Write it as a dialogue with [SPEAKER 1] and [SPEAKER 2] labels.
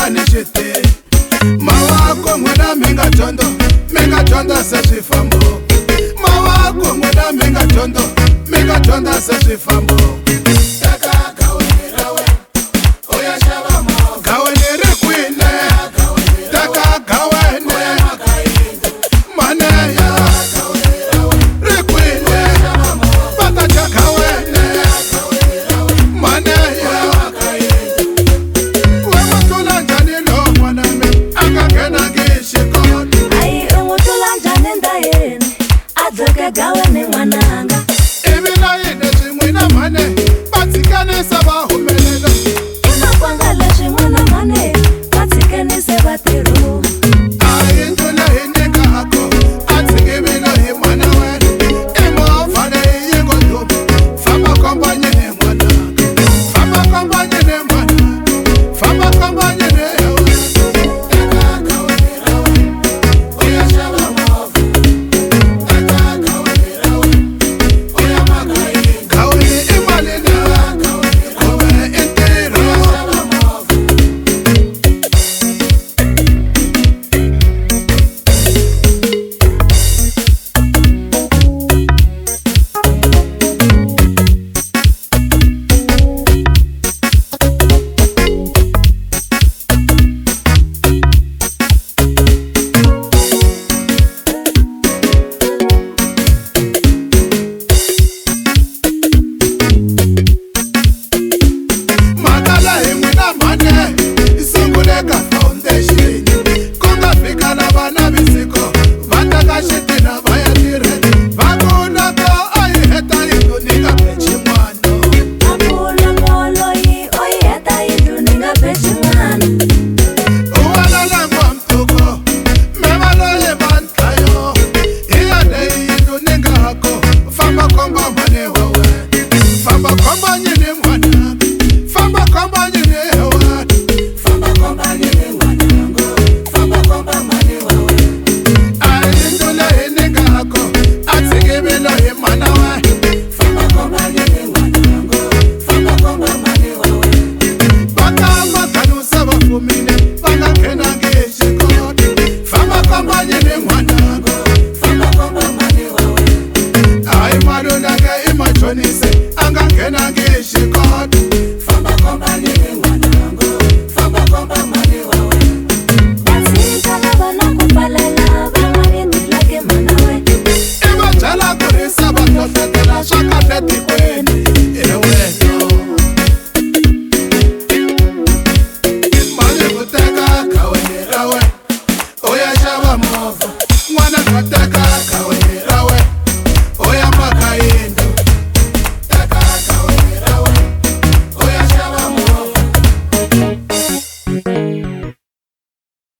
[SPEAKER 1] mani chete mawako mwena menga chondo se chifambo mawako mwena menga chondo se chifambo
[SPEAKER 2] Gawane mwananga
[SPEAKER 1] Ibina yine chimwina mane Batsikane saba humelela
[SPEAKER 2] Ima kwangala chimwina mane Batsikane saba teru
[SPEAKER 1] Ayindula hinde kahako Atsikibina himwana wene Ima fane yego yubi Fama kombanye ne mwana Fama kombanye ne mwana Fama kombanye ne hewa Eka kawanira we Oya shaba mwafu I Famba company